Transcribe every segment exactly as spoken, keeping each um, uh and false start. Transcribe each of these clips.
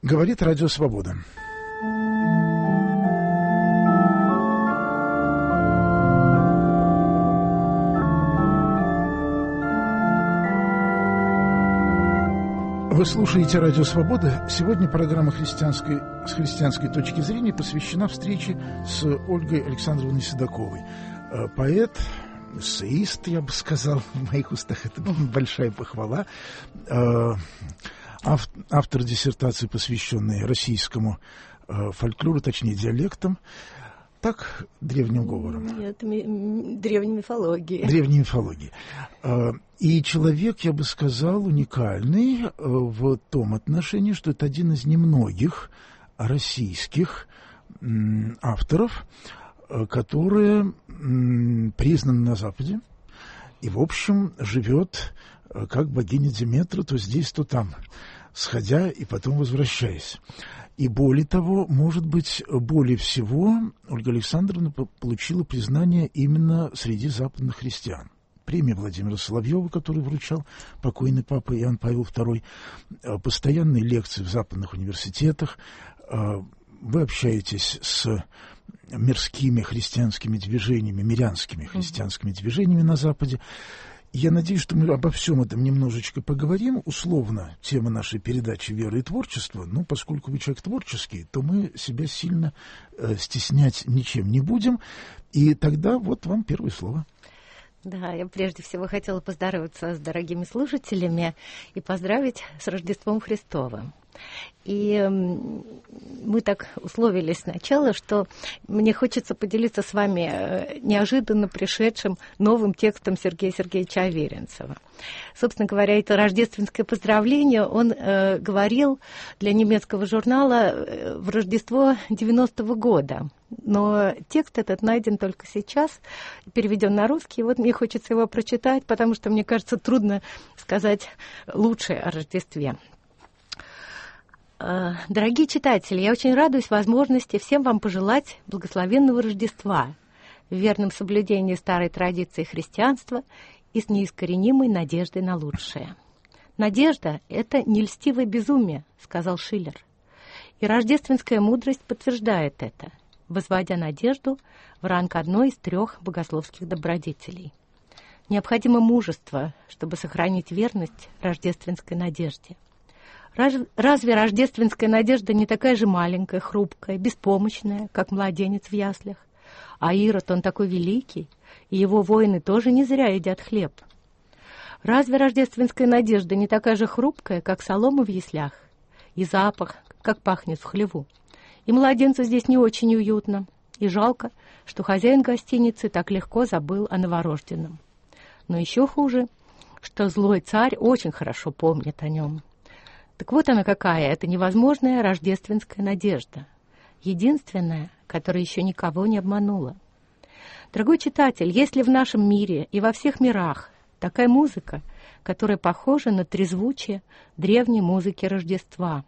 Говорит Радио Свобода. Вы слушаете Радио Свобода. Сегодня программа христианской, с христианской точки зрения посвящена встрече с Ольгой Александровной Седоковой. Поэт, эссеист, я бы сказал, в моих устах это большая похвала. Автор диссертации, посвященной российскому фольклору, точнее диалектам. Так, древним говором. Нет, ми- древней мифологии. Древней мифологии. И человек, я бы сказал, уникальный в том отношении, что это один из немногих российских авторов, который признан на Западе и, в общем, живет как богиня Деметра, то здесь, то там, сходя и потом возвращаясь. И более того, может быть, более всего Ольга Александровна получила признание именно среди западных христиан. Премия Владимира Соловьева, который вручал покойный папа Иоанн Павел второй, постоянные лекции в западных университетах. Вы общаетесь с мирскими христианскими движениями, мирянскими христианскими движениями на Западе. Я надеюсь, что мы обо всем этом немножечко поговорим. Условно, тема нашей передачи «Вера и творчество». Но поскольку вы человек творческий, то мы себя сильно э, стеснять ничем не будем. И тогда вот вам первое слово. Да, я прежде всего хотела поздороваться с дорогими слушателями и поздравить с Рождеством Христовым. И мы так условились сначала, что мне хочется поделиться с вами неожиданно пришедшим новым текстом Сергея Сергеевича Аверинцева. Собственно говоря, это рождественское поздравление он э, говорил для немецкого журнала в Рождество девяностого года. Но текст этот найден только сейчас, переведен на русский. И вот мне хочется его прочитать, потому что, мне кажется, трудно сказать лучше о Рождестве. Дорогие читатели, я очень радуюсь возможности всем вам пожелать благословенного Рождества в верном соблюдении старой традиции христианства и с неискоренимой надеждой на лучшее. Надежда — это не льстивое безумие, сказал Шиллер. И рождественская мудрость подтверждает это, возводя надежду в ранг одной из трех богословских добродетелей. Необходимо мужество, чтобы сохранить верность рождественской надежде. Разве рождественская надежда не такая же маленькая, хрупкая, беспомощная, как младенец в яслях? А Ирод, он такой великий, и его воины тоже не зря едят хлеб. Разве рождественская надежда не такая же хрупкая, как солома в яслях? И запах, как пахнет в хлеву. И младенцу здесь не очень уютно. И жалко, что хозяин гостиницы так легко забыл о новорожденном. Но еще хуже, что злой царь очень хорошо помнит о нем. Так вот она какая, это невозможная рождественская надежда. Единственная, которая еще никого не обманула. Дорогой читатель, есть ли в нашем мире и во всех мирах такая музыка, которая похожа на трезвучие древней музыки Рождества?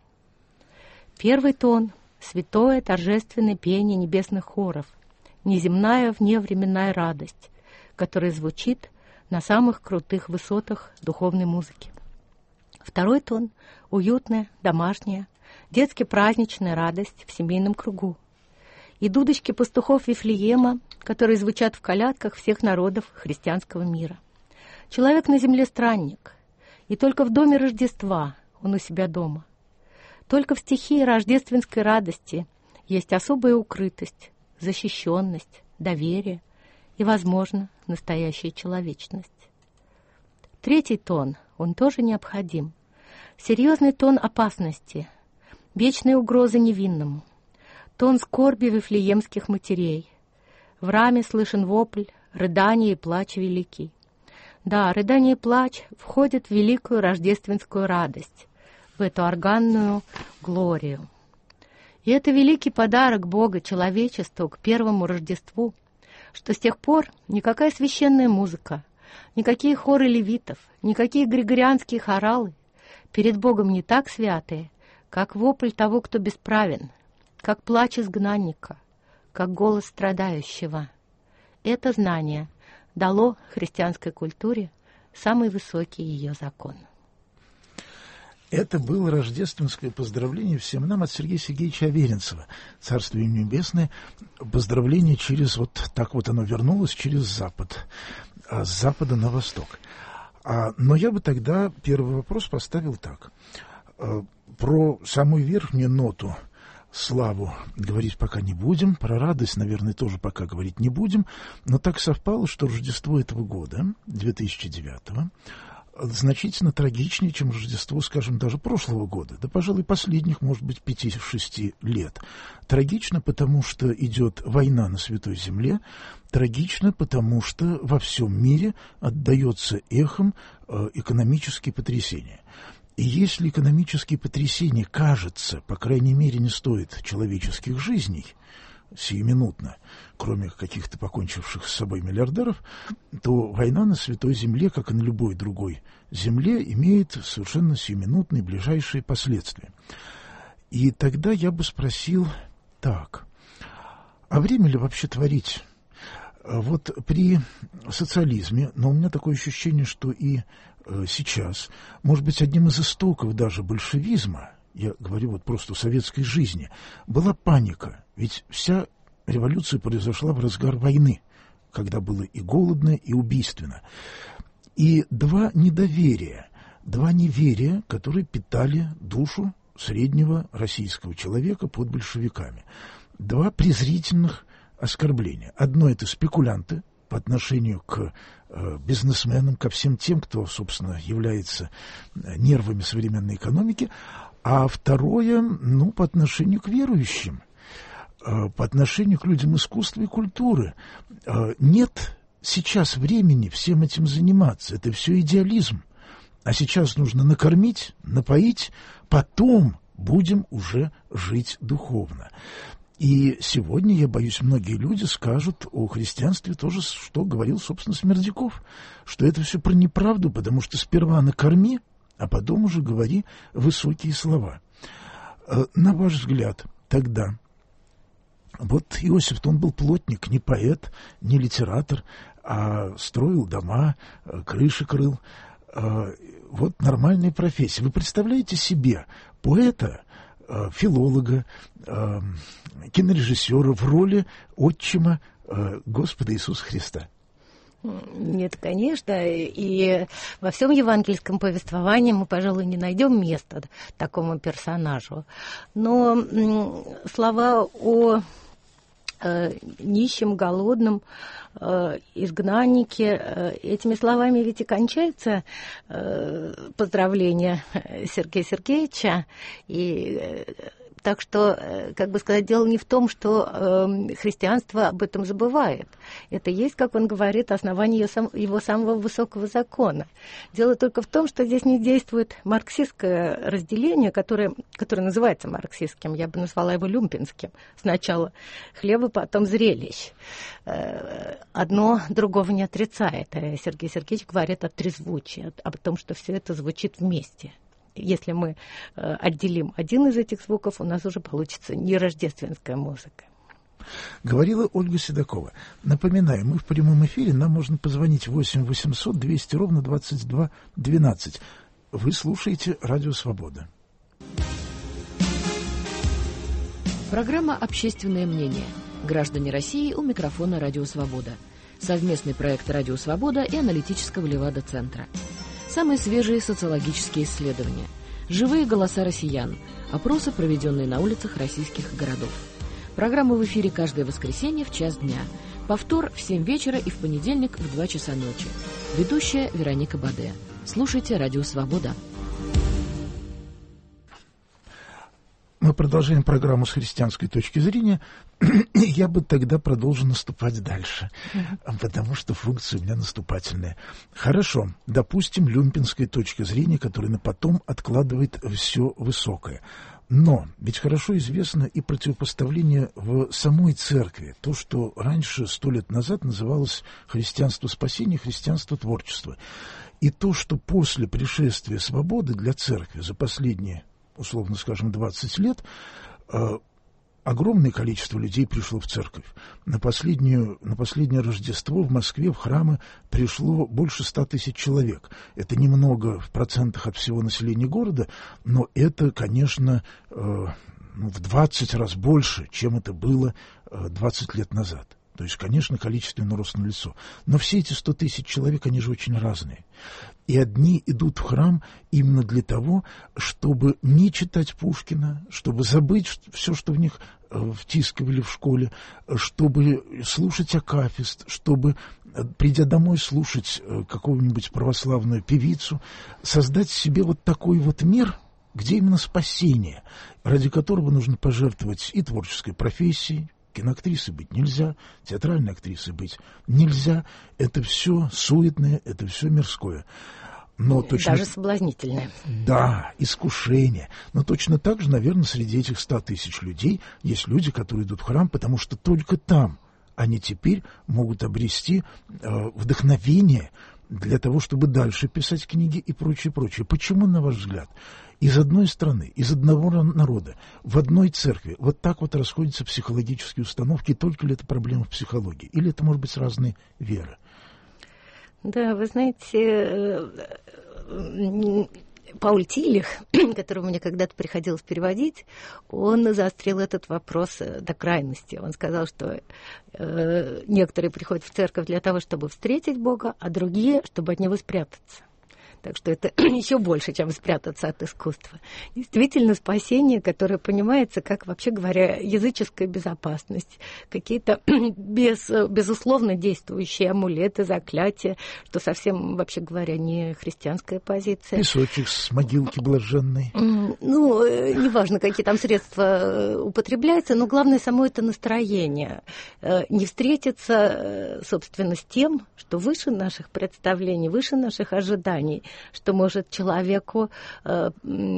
Первый тон — святое торжественное пение небесных хоров, неземная вневременная радость, которая звучит на самых крутых высотах духовной музыки. Второй тон — уютная, домашняя, детски-праздничная радость в семейном кругу. И дудочки пастухов Вифлеема, которые звучат в колядках всех народов христианского мира. Человек на земле странник, и только в доме Рождества он у себя дома. Только в стихии рождественской радости есть особая укрытость, защищенность, доверие и, возможно, настоящая человечность. Третий тон, он тоже необходим. Серьезный тон опасности, вечные угрозы невинному, тон скорби вифлеемских матерей. В раме слышен вопль, рыдание и плач великий. Да, рыдание и плач входят в великую рождественскую радость, в эту органную глорию. И это великий подарок Бога человечеству к первому Рождеству, что с тех пор никакая священная музыка, никакие хоры левитов, никакие григорианские хоралы перед Богом не так святые, как вопль того, кто бесправен, как плач изгнанника, как голос страдающего. Это знание дало христианской культуре самый высокий ее закон. Это было рождественское поздравление всем нам от Сергея Сергеевича Аверинцева. Царство ему небесное. Поздравление через, вот так вот оно вернулось, через Запад. С запада на восток. А, но я бы тогда первый вопрос поставил так. А, про самую верхнюю ноту, славу, говорить пока не будем. Про радость, наверное, тоже пока говорить не будем. Но так совпало, что Рождество этого года, две тысячи девятого, значительно трагичнее, чем Рождество, скажем, даже прошлого года, да, пожалуй, последних, может быть, пяти-шести лет. Трагично, потому что идет война на Святой Земле, трагично, потому что во всем мире отдается эхом э, экономические потрясения. И если экономические потрясения, кажется, по крайней мере, не стоят человеческих жизней, сиюминутно, кроме каких-то покончивших с собой миллиардеров, то война на Святой Земле, как и на любой другой земле, имеет совершенно сиюминутные ближайшие последствия. И тогда я бы спросил так, а время ли вообще творить? Вот при социализме, но у меня такое ощущение, что и э, сейчас, может быть, одним из истоков даже большевизма, я говорю вот просто о советской жизни, была паника. Ведь вся революция произошла в разгар войны, когда было и голодно, и убийственно. И два недоверия, два неверия, которые питали душу среднего российского человека под большевиками. Два презрительных оскорбления. Одно — это спекулянты по отношению к э, бизнесменам, ко всем тем, кто, собственно, является нервами современной экономики, а второе, ну, по отношению к верующим, э, по отношению к людям искусства и культуры. Э, нет сейчас времени всем этим заниматься, это все идеализм. А сейчас нужно накормить, напоить, потом будем уже жить духовно. И сегодня, я боюсь, многие люди скажут о христианстве тоже, что говорил, собственно, Смердяков, что это все про неправду, потому что сперва накорми, а потом уже говори высокие слова. На ваш взгляд, тогда, вот Иосиф, он был плотник, не поэт, не литератор, а строил дома, крыши крыл. Вот нормальная профессия. Вы представляете себе поэта, филолога, кинорежиссера в роли отчима Господа Иисуса Христа? Нет, конечно, и во всем евангельском повествовании мы, пожалуй, не найдем места такому персонажу. Но слова о э, нищем, голодном, э, изгнаннике, э, этими словами ведь и кончается э, поздравление Сергея Сергеевича. И э, так что, как бы сказать, дело не в том, что э, христианство об этом забывает. Это есть, как он говорит, основание его, сам, его самого высокого закона. Дело только в том, что здесь не действует марксистское разделение, которое, которое называется марксистским, я бы назвала его люмпинским. Сначала хлеба, потом зрелищ. Э, одно другого не отрицает. Сергей Сергеевич говорит о трезвучии, о том, что все это звучит вместе. Если мы э, отделим один из этих звуков, у нас уже получится не рождественская музыка. Говорила Ольга Седокова. Напоминаю, мы в прямом эфире, нам можно позвонить восемь восемьсот двести ровно двадцать два двенадцать. Вы слушаете «Радио Свобода». Программа «Общественное мнение». Граждане России у микрофона «Радио Свобода». Совместный проект «Радио Свобода» и аналитического Левада-центра. Самые свежие социологические исследования, живые голоса россиян, опросы, проведенные на улицах российских городов. Программа в эфире каждое воскресенье в час дня, повтор в семь вечера и в понедельник в два часа ночи. Ведущая Вероника Баде. Слушайте «Радио Свобода». Мы продолжаем программу с христианской точки зрения. Я бы тогда продолжил наступать дальше, потому что функция у меня наступательная. Хорошо, допустим, люмпинская точка зрения, которая на потом откладывает все высокое. Но ведь хорошо известно и противопоставление в самой церкви. То, что раньше, сто лет назад, называлось христианство спасения, христианство творчества. И то, что после пришествия свободы для церкви за последние, условно скажем, двадцать лет, огромное количество людей пришло в церковь. На, последнюю, на последнее Рождество в Москве в храмы пришло больше ста тысяч человек. Это немного в процентах от всего населения города, но это, конечно, э, ну, в двадцать раз больше, чем это было э, двадцать лет назад. То есть, конечно, количественный рост налицо. Но все эти сто тысяч человек, они же очень разные. И одни идут в храм именно для того, чтобы не читать Пушкина, чтобы забыть все, что в них втискивали в школе, чтобы слушать акафист, чтобы, придя домой, слушать какую-нибудь православную певицу, создать себе вот такой вот мир, где именно спасение, ради которого нужно пожертвовать и творческой профессией. Киноактрисы быть нельзя, театральной актрисы быть нельзя. Это все суетное, это все мирское. Но точно... Даже соблазнительное. Да, искушение. Но точно так же, наверное, среди этих ста тысяч людей есть люди, которые идут в храм, потому что только там они теперь могут обрести э, вдохновение для того, чтобы дальше писать книги и прочее, прочее. Почему, на ваш взгляд, из одной страны, из одного народа, в одной церкви вот так вот расходятся психологические установки, только ли это проблема в психологии, или это, может быть, разные веры? Да, вы знаете, Пауль Тилих, которого мне когда-то приходилось переводить, он заострил этот вопрос до крайности. Он сказал, что э, некоторые приходят в церковь для того, чтобы встретить Бога, а другие, чтобы от Него спрятаться. Так что это еще больше, чем спрятаться от искусства. Действительно, спасение, которое понимается как, вообще говоря, языческая безопасность, какие-то без, безусловно действующие амулеты, заклятия, что совсем, вообще говоря, не христианская позиция. Песочек с могилки блаженной. Ну, неважно, какие там средства употребляются, но главное само это настроение. Не встретиться, собственно, с тем, что выше наших представлений, выше наших ожиданий, что может человеку э,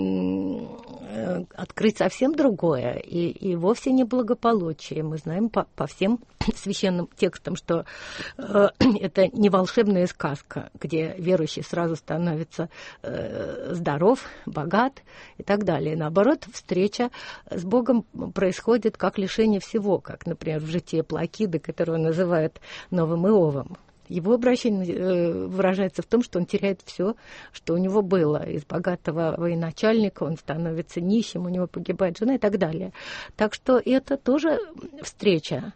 э, открыть совсем другое и, и вовсе не благополучие. Мы знаем по, по всем священным текстам, что э, это не волшебная сказка, где верующий сразу становится э, здоров, богат и так далее. Наоборот, встреча с Богом происходит как лишение всего, как, например, в житии Плакиды, которого называют новым Иовом. Его обращение выражается в том, что он теряет все, что у него было. Из богатого военачальника он становится нищим, у него погибает жена и так далее. Так что это тоже встреча.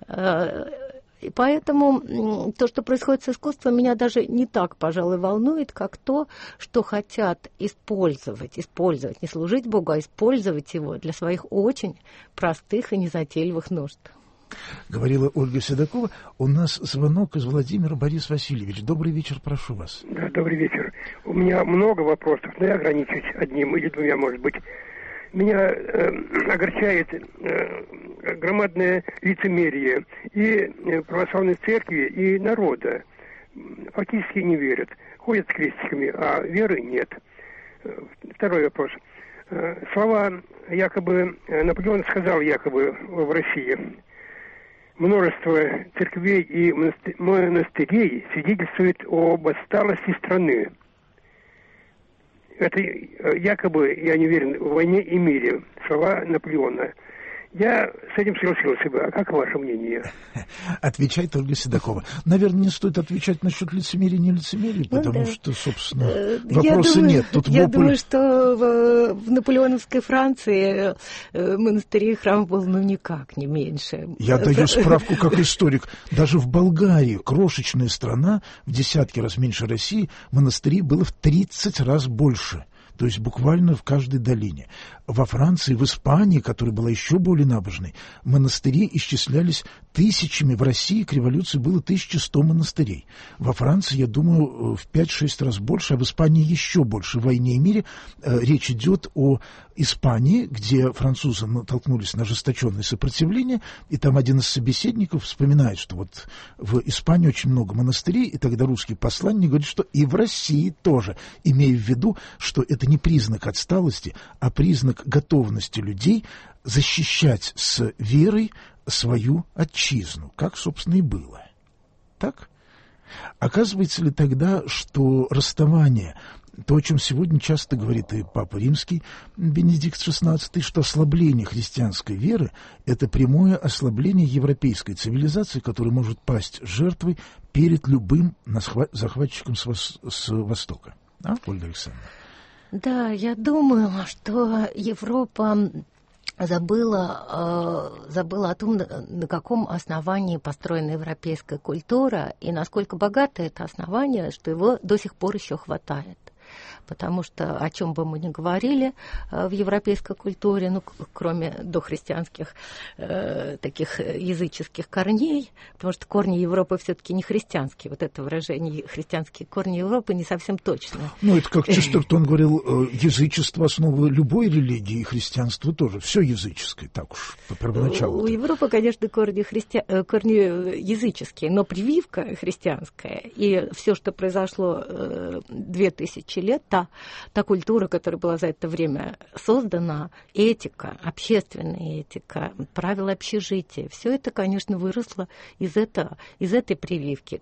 И поэтому то, что происходит с искусством, меня даже не так, пожалуй, волнует, как то, что хотят использовать, использовать, не служить Богу, а использовать его для своих очень простых и незатейливых нужд. Говорила Ольга Седокова. У нас звонок из Владимира. Борис Васильевич. Добрый вечер, прошу вас. Да, добрый вечер. У меня много вопросов, но я ограничусь одним или двумя, может быть. Меня э, огорчает э, громадное лицемерие и православной церкви, и народа. Фактически не верят. Ходят с крестиками, а веры нет. Второй вопрос. Слова якобы Наполеон сказал якобы в России. Множество церквей и монастырей свидетельствует об отсталости страны. Это якобы, я не уверен, в «Войне и мире», слова Наполеона. Я с этим согласился бы. А как ваше мнение? Отвечает Ольга Седокова. Наверное, не стоит отвечать насчет лицемерия и не лицемерия, ну, потому да. что, собственно, вопроса думаю, нет. Тут я вопль... думаю, что в, в наполеоновской Франции монастырей и храм был ну никак не меньше. Я даю справку как историк. Даже в Болгарии, крошечная страна, в десятки раз меньше России, монастырей было в тридцать раз больше. То есть буквально в каждой долине. Во Франции, в Испании, которая была еще более набожной, монастыри исчислялись тысячами. В России к революции было тысяча сто монастырей. Во Франции, я думаю, в пять-шесть раз больше, а в Испании еще больше. В «Войне и мире» э, речь идет о Испании, где французы натолкнулись на ожесточенное сопротивление, и там один из собеседников вспоминает, что вот в Испании очень много монастырей, и тогда русский посланник говорит, что и в России тоже, имея в виду, что это не признак отсталости, а признак готовности людей защищать с верой свою отчизну, как, собственно, и было. Так? Оказывается ли тогда, что расставание то, о чем сегодня часто говорит и Папа Римский Бенедикт шестнадцатый, что ослабление христианской веры – это прямое ослабление европейской цивилизации, которая может пасть жертвой перед любым захватчиком с, вос- с Востока. А, Ольга Александровна? Да, я думаю, что Европа забыла, э, забыла о том, на каком основании построена европейская культура и насколько богато это основание, что его до сих пор еще хватает. Потому что, о чем бы мы ни говорили в европейской культуре, ну, кроме дохристианских э, таких языческих корней, потому что корни Европы все-таки не христианские. Вот это выражение «христианские корни Европы» не совсем точно. Ну, это как Честертон говорил, язычество — основа любой религии, и христианство тоже. Все языческое, так уж, по первоначалу. У Европы, конечно, корни, христи... корни языческие, но прививка христианская. И все, что произошло две тысячи лет, та, та культура, которая была за это время создана, этика, общественная этика, правила общежития, все это, конечно, выросло из, этого, из этой прививки.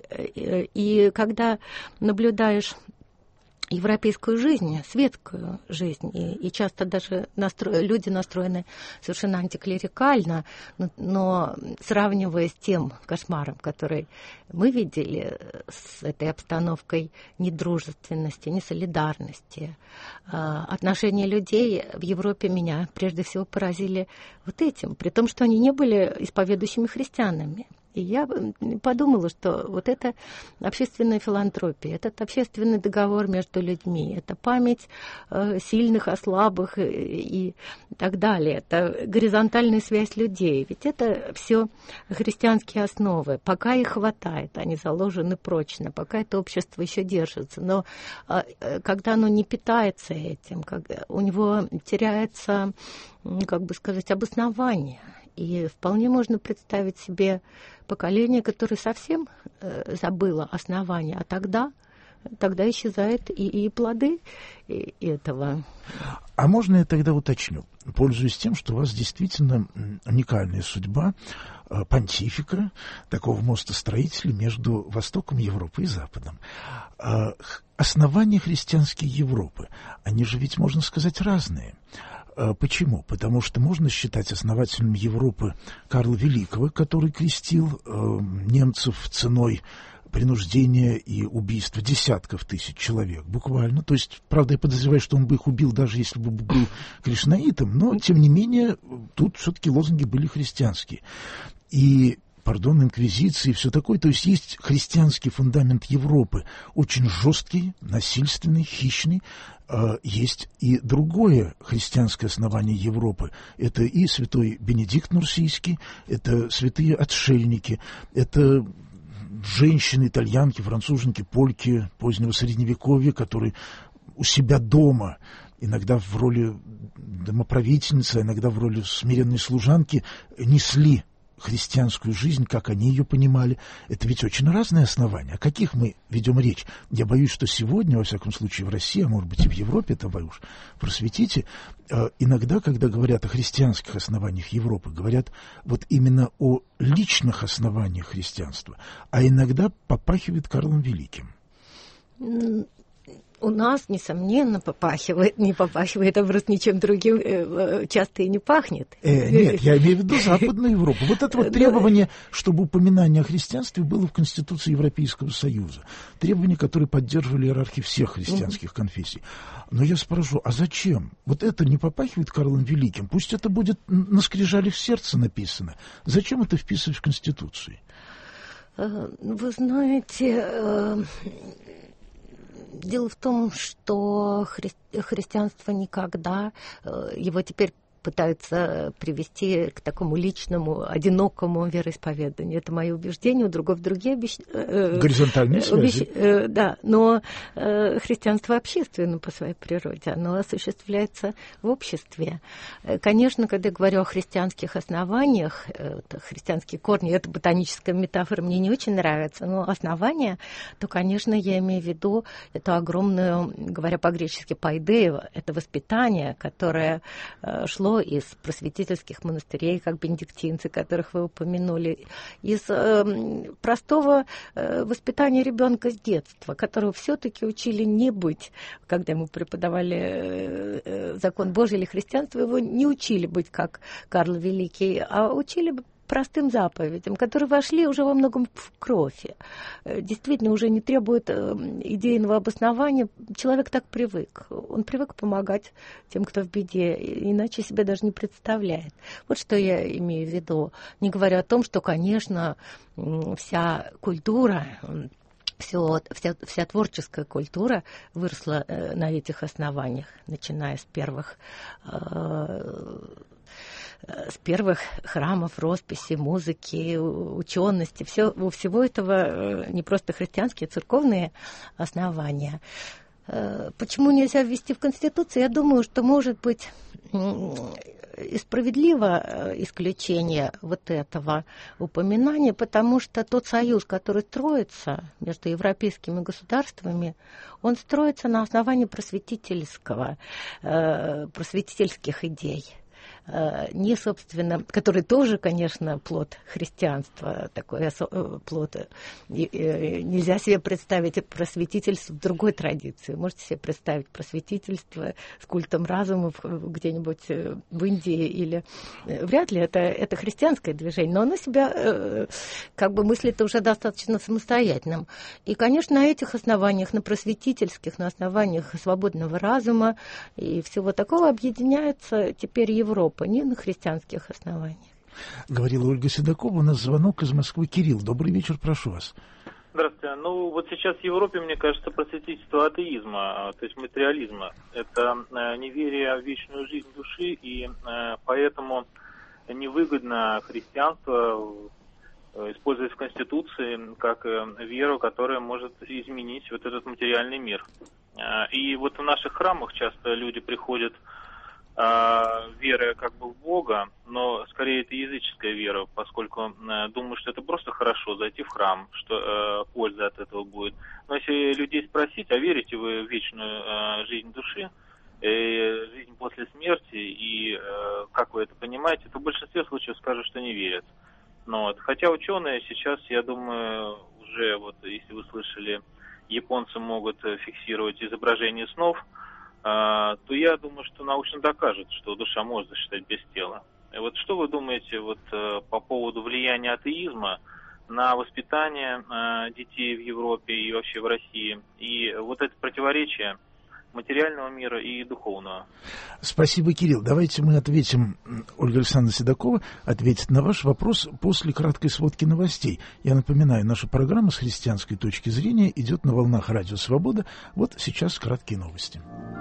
И когда наблюдаешь европейскую жизнь, светскую жизнь, и, и часто даже настро... люди настроены совершенно антиклерикально, но, но сравнивая с тем кошмаром, который мы видели, с этой обстановкой недружественности, несолидарности, отношения людей в Европе меня прежде всего поразили вот этим, при том, что они не были исповедующими христианами. И я подумала, что вот это общественная филантропия, этот общественный договор между людьми, это память э, сильных о слабых и, и так далее, это горизонтальная связь людей. Ведь это все христианские основы. Пока их хватает, они заложены прочно, пока это общество еще держится. Но э, когда оно не питается этим, когда у него теряется, как бы сказать, обоснование. И вполне можно представить себе поколение, которое совсем э, забыло основания, а тогда, тогда исчезают и, и плоды и, и этого. А можно я тогда уточню, пользуясь тем, что у вас действительно уникальная судьба э, понтифика, такого мостостроителя между Востоком Европы и Западом. Э, основания христианской Европы, они же ведь, можно сказать, разные. Почему? Потому что можно считать основателем Европы Карла Великого, который крестил э, немцев ценой принуждения и убийства десятков тысяч человек, буквально. То есть, правда, я подозреваю, что он бы их убил, даже если бы был кришнаитом, но, тем не менее, тут все-таки лозунги были христианские. И пардон, инквизиции и все такое. То есть есть христианский фундамент Европы, очень жесткий, насильственный, хищный. Есть и другое христианское основание Европы. Это и святой Бенедикт Нурсийский, это святые отшельники, это женщины, итальянки, француженки, польки позднего Средневековья, которые у себя дома, иногда в роли домоправительницы, иногда в роли смиренной служанки, несли христианскую жизнь, как они ее понимали. Это ведь очень разные основания. О каких мы ведем речь? Я боюсь, что сегодня, во всяком случае, в России, а может быть и в Европе, это вы уж просветите, иногда, когда говорят о христианских основаниях Европы, говорят вот именно о личных основаниях христианства, а иногда попахивает Карлом Великим. У нас, несомненно, попахивает, не попахивает, а просто ничем другим э, часто и не пахнет. Э, нет, я имею в виду Западную Европу. Вот это вот требование, чтобы упоминание о христианстве было в Конституции Европейского Союза. Требование, которое поддерживали иерархи всех христианских конфессий. Но я спрошу, а зачем? Вот это не попахивает Карлом Великим? Пусть это будет на скрижалях сердца написано. Зачем это вписывать в Конституцию? Вы знаете... Дело в том, что хри- христианство никогда, его теперь пытаются привести к такому личному, одинокому вероисповеданию. Это мое убеждение, у другого другие обещания. Горизонтальные связи. Обещ... Да, но э, христианство общественно по своей природе, оно осуществляется в обществе. Конечно, когда я говорю о христианских основаниях, это христианские корни, эта ботаническая метафора мне не очень нравится, но основания, то, конечно, я имею в виду это огромное, говоря по-гречески, пайдеево, это воспитание, которое шло пришло из просветительских монастырей, как бенедиктинцы, которых вы упомянули, из э, простого э, воспитания ребенка с детства, которого все-таки учили не быть, когда ему преподавали э, э, закон Божий или христианство, его не учили быть как Карл Великий, а учили простым заповедям, которые вошли уже во многом в кровь. Действительно, уже не требует идейного обоснования. Человек так привык. Он привык помогать тем, кто в беде, иначе себя даже не представляет. Вот что я имею в виду. Не говоря о том, что, конечно, вся культура, Все, вся, вся творческая культура выросла э, на этих основаниях, начиная с первых, э, с первых храмов, росписи, музыки, учености. Все, у всего этого э, не просто христианские, а церковные основания. Э, почему нельзя ввести в Конституцию? Я думаю, что, может быть, и справедливо исключение вот этого упоминания, потому что тот союз, который строится между европейскими государствами, он строится на основании просветительского, э, просветительских идей. Не, собственно, который тоже, конечно, плод христианства, такой плод. Нельзя себе представить просветительство в другой традиции. Можете себе представить просветительство с культом разума где-нибудь в Индии или... Вряд ли это, это христианское движение, но оно себя как бы мыслит уже достаточно самостоятельным. И, конечно, на этих основаниях, на просветительских, на основаниях свободного разума и всего такого объединяется теперь Европа, не на христианских основаниях. Говорила Ольга Седокова. У нас звонок из Москвы. Кирилл, добрый вечер, прошу вас. Здравствуйте. Ну, вот сейчас в Европе, мне кажется, просветительство атеизма, то есть материализма. Это неверие в вечную жизнь души, и поэтому невыгодно христианство использовать в Конституции как веру, которая может изменить вот этот материальный мир. И вот в наших храмах часто люди приходят веры как бы в Бога, но скорее это языческая вера, поскольку э, думаю, что это просто хорошо зайти в храм, что э, польза от этого будет. Но если людей спросить, а верите вы в вечную э, жизнь души, э, жизнь после смерти, и э, как вы это понимаете, то в большинстве случаев скажут, что не верят. Но, вот, хотя ученые сейчас, я думаю, уже, вот если вы слышали, японцы могут фиксировать изображение снов, то я думаю, что научно докажет, что душа может засчитать без тела. И вот что вы думаете вот, по поводу влияния атеизма на воспитание детей в Европе и вообще в России? И вот это противоречие материального мира и духовного. Спасибо, Кирилл. Давайте мы ответим, Ольга Александровна Седокова ответит на ваш вопрос после краткой сводки новостей. Я напоминаю, наша программа с христианской точки зрения идет на волнах Радио Свобода. Вот сейчас краткие новости.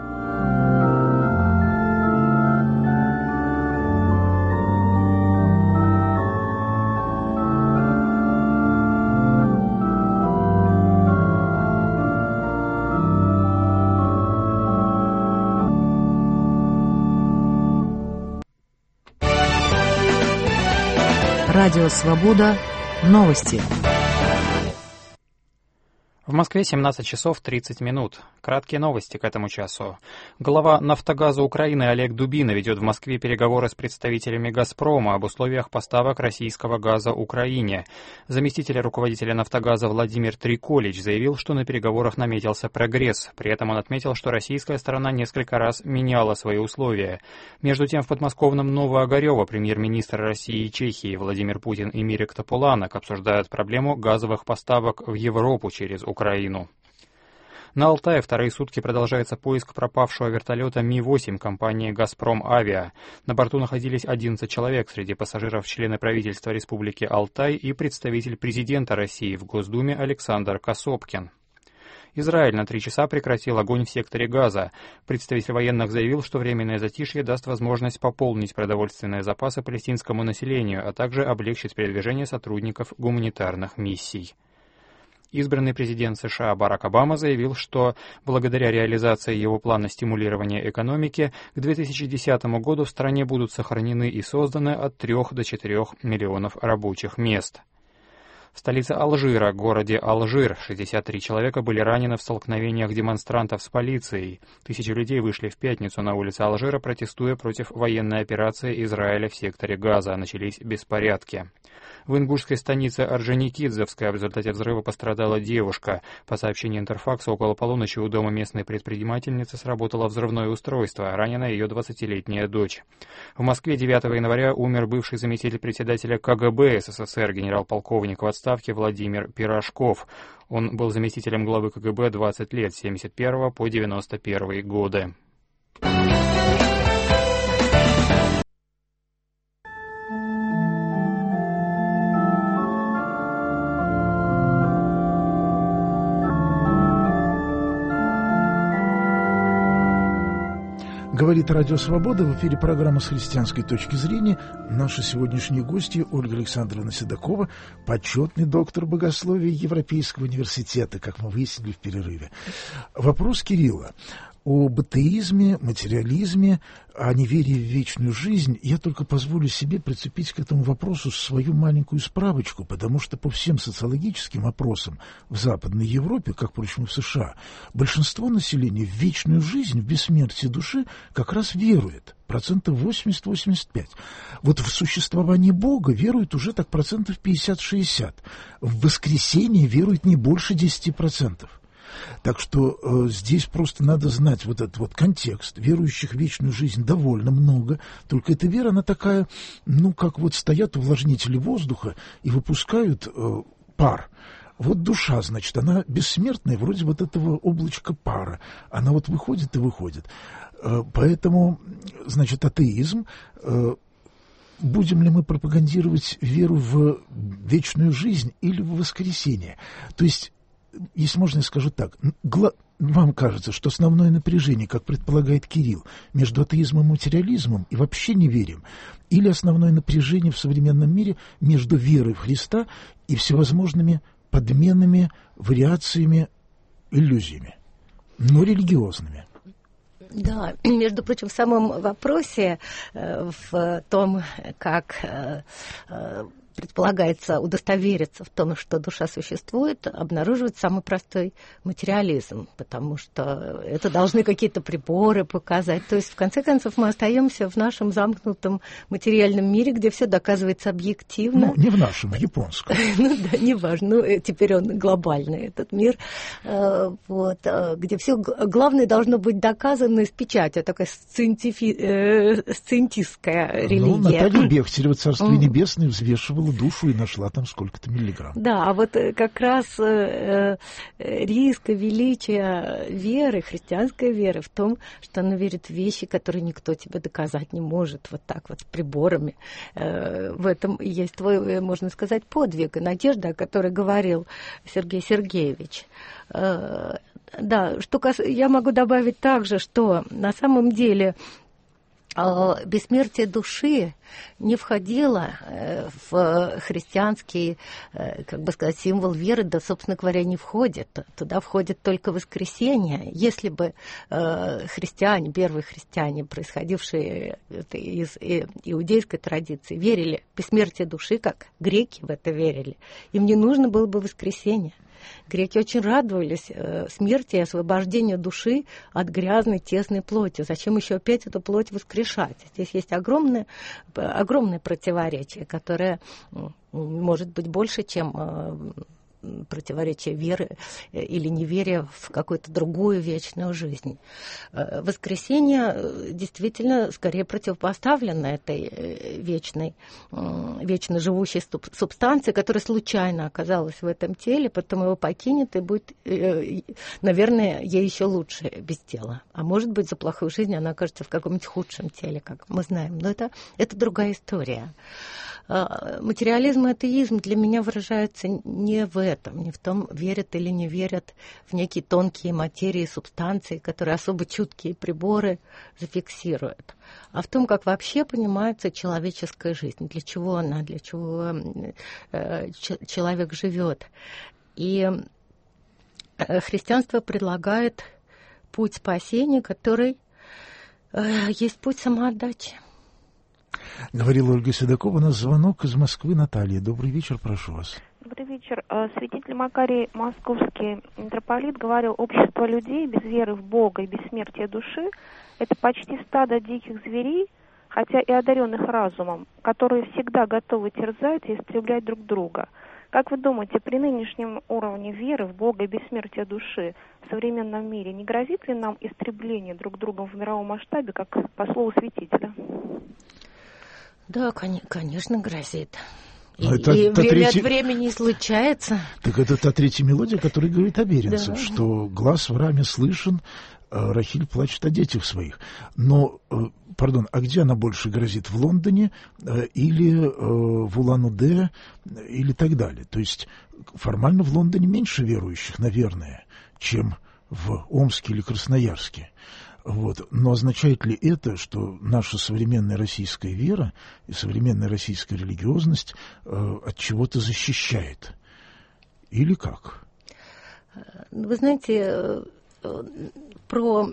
Радио Свобода. Новости. В Москве семнадцать часов тридцать минут. Краткие новости к этому часу. Глава «Нафтогаза Украины» Олег Дубина ведет в Москве переговоры с представителями «Газпрома» об условиях поставок российского газа Украине. Заместитель руководителя «Нафтогаза» Владимир Триколич заявил, что на переговорах наметился прогресс. При этом он отметил, что российская сторона несколько раз меняла свои условия. Между тем, в подмосковном Новоогарево премьер-министр России и Чехии Владимир Путин и Мирек Тополанок обсуждают проблему газовых поставок в Европу через Украину. На Алтае вторые сутки продолжается поиск пропавшего вертолета Ми восемь компании «Газпром Авиа». На борту находились одиннадцать человек, среди пассажиров члены правительства Республики Алтай и представитель президента России в Госдуме Александр Касопкин. Израиль на три часа прекратил огонь в секторе Газа. Представитель военных заявил, что временное затишье даст возможность пополнить продовольственные запасы палестинскому населению, а также облегчить передвижение сотрудников гуманитарных миссий. Избранный президент США Барак Обама заявил, что благодаря реализации его плана стимулирования экономики к две тысячи десятому году в стране будут сохранены и созданы от трёх до четырёх миллионов рабочих мест. В столице Алжира, городе Алжир, шестьдесят три человека были ранены в столкновениях демонстрантов с полицией. Тысячи людей вышли в пятницу на улицы Алжира, протестуя против военной операции Израиля в секторе Газа. Начались беспорядки. В ингушской станице Орджоникидзевская в результате взрыва пострадала девушка. По сообщению Интерфакса, около полуночи у дома местной предпринимательницы сработало взрывное устройство. Ранена ее двадцатилетняя дочь. В Москве девятого января умер бывший заместитель председателя ка гэ бэ эс эс эс эр, генерал-полковник в отставке Владимир Пирожков. Он был заместителем главы ка гэ бэ двадцать лет, с семьдесят первого по девяносто первый годы. Говорит Радио Свобода, в эфире программа «С христианской точки зрения». Наши сегодняшние гости: Ольга Александровна Седокова, почетный доктор богословия Европейского университета, как мы выяснили в перерыве. Вопрос Кирилла. Об атеизме, материализме, о неверии в вечную жизнь я только позволю себе прицепить к этому вопросу свою маленькую справочку, потому что по всем социологическим опросам в Западной Европе, как, впрочем, и в США, большинство населения в вечную жизнь, в бессмертие души как раз верует. Процентов восемьдесят — восемьдесят пять. Вот в существование Бога верует уже так процентов пятьдесят-шестьдесят. В воскресение верует не больше десяти процентов. Так что э, здесь просто надо знать вот этот вот контекст. Верующих в вечную жизнь довольно много, только эта вера, она такая, ну, как вот стоят увлажнители воздуха и выпускают э, пар. Вот душа, значит, она бессмертная, вроде вот этого облачка пара. Она вот выходит и выходит. Э, поэтому, значит, атеизм... Э, Будем ли мы пропагандировать веру в вечную жизнь или в воскресение? То есть, если можно, я скажу так, гла... вам кажется, что основное напряжение, как предполагает Кирилл, между атеизмом и материализмом и вообще неверием, или основное напряжение в современном мире между верой в Христа и всевозможными подменными, вариациями, иллюзиями, но религиозными? Да, между прочим, в самом вопросе, в том, как предполагается удостовериться в том, что душа существует, обнаруживает самый простой материализм, потому что это должны какие-то приборы показать. То есть, в конце концов, мы остаемся в нашем замкнутом материальном мире, где все доказывается объективно. Ну, не в нашем, в японском. Ну да, неважно. Ну, теперь он глобальный, этот мир. Вот, где все главное должно быть доказано с печатью. Такая сциентистская религия. Ну, Наталья Бехтерева, Царство Небесное, взвешивала душу и нашла там сколько-то миллиграмм. Да, а вот как раз э, риск и величие веры, христианской веры в том, что она верит в вещи, которые никто тебе доказать не может, вот так вот с приборами. Э, в этом и есть твой, можно сказать, подвиг и надежда, о которой говорил Сергей Сергеевич. Э, да, что кас... я могу добавить также, что на самом деле бессмертие души не входило в христианский, как бы сказать, символ веры, да, собственно говоря, не входит. Туда входит только воскресение. Если бы христиане, первые христиане, происходившие из иудейской традиции, верили в бессмертие души, как греки в это верили, им не нужно было бы воскресение. Греки очень радовались э, смерти и освобождению души от грязной, тесной плоти. Зачем еще опять эту плоть воскрешать? Здесь есть огромное, огромное противоречие, которое э, может быть больше, чем э, противоречие веры или неверия в какую-то другую вечную жизнь. Воскресение действительно скорее противопоставлено этой вечной, вечно живущей субстанции, которая случайно оказалась в этом теле, потом его покинет и будет, наверное, ей еще лучше без тела. А может быть, за плохую жизнь она окажется в каком-нибудь худшем теле, как мы знаем. Но это, это другая история. Материализм и атеизм для меня выражаются не в этом, не в том, верят или не верят в некие тонкие материи, субстанции, которые особо чуткие приборы зафиксируют, а в том, как вообще понимается человеческая жизнь, для чего она, для чего человек живет. И христианство предлагает путь спасения, который есть путь самоотдачи. Говорила Ольга Седокова. У нас звонок из Москвы. Наталья, добрый вечер, прошу вас. Добрый вечер. вечер. Святитель Макарий Московский митрополит говорил: общество людей без веры в Бога и бессмертия души – это почти стадо диких зверей, хотя и одаренных разумом, которые всегда готовы терзать и истреблять друг друга. Как вы думаете, при нынешнем уровне веры в Бога и бессмертия души в современном мире не грозит ли нам истребление друг друга в мировом масштабе, как по слову святителя? Да, конечно, грозит. И, это, и время третий... от времени случается. Так это та третья мелодия, которая говорит о Беренцев, да. Что глаз в раме слышен, Рахиль плачет о детях своих. Но, пардон, а где она больше грозит? В Лондоне или в Улан-Удэ или так далее? То есть формально в Лондоне меньше верующих, наверное, чем в Омске или Красноярске. Вот. Но означает ли это, что наша современная российская вера и современная российская религиозность э, от чего-то защищает? Или как? Вы знаете, про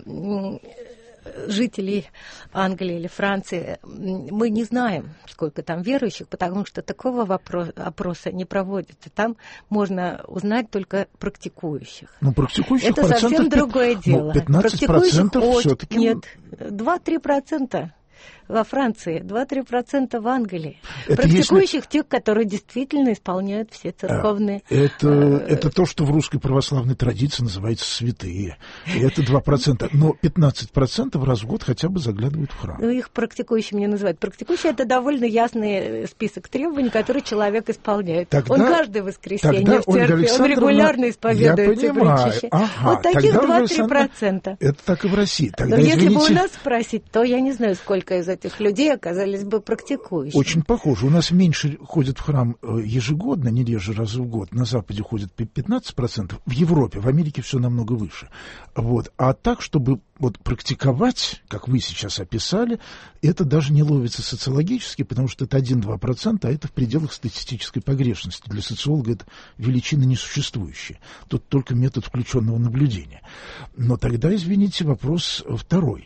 жителей Англии или Франции мы не знаем, сколько там верующих, потому что такого вопрос, опроса не проводится. Там можно узнать только практикующих. Ну, практикующих это совсем другое дело. Ну, пятнадцать процентов все-таки... Нет, два-три процента. Во Франции, два-три процента в Англии. Это практикующих если... тех, которые действительно исполняют все церковные... Это, это то, что в русской православной традиции называется святые. И это два процента. Но пятнадцать процентов раз в год хотя бы заглядывают в храм. Ну, их практикующими не называют. Практикующие — это довольно ясный список требований, которые человек исполняет. Тогда, он каждое воскресенье тогда, в церкви, он регулярно исповедуется и причащается. Ага, вот таких два-три процента. Это так и в России. Тогда, Но извините... если бы у нас спросить, то я не знаю, сколько из этих людей оказались бы практикующими. Очень похоже. У нас меньше ходят в храм ежегодно, не реже раз в год. На Западе ходят пятнадцать процентов. В Европе, в Америке все намного выше. Вот. А так, чтобы вот практиковать, как вы сейчас описали, это даже не ловится социологически, потому что это один-два процента, а это в пределах статистической погрешности. Для социолога это величина несуществующая. Тут только метод включенного наблюдения. Но тогда, извините, вопрос второй.